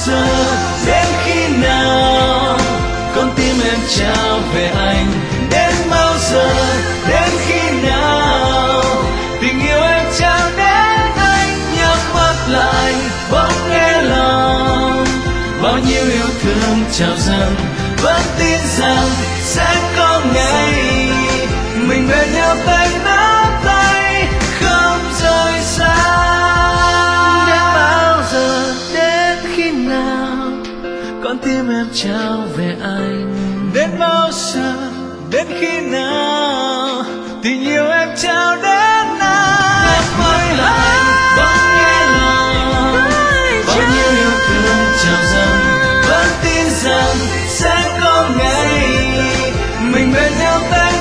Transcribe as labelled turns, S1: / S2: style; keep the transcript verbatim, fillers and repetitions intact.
S1: giờ, đến khi nào con tim em trao về anh? Đến bao giờ, đến khi nào tình yêu em trao đến anh? Nhắm mắt lại bỗng nghe lòng bao nhiêu yêu thương trào dâng, vẫn tin rằng sẽ có ngày mình bên nhau tay nắm tay không rời xa. Đến bao giờ, đến khi nào con tim em trao về anh? Đến bao giờ, đến khi nào tình yêu em trao đến anh? Nhắm mắt lại bỗng nghe lòng bao nhiêu yêu thương trào dâng, vẫn tin rằng sẽ có ngày mình bên nhau tay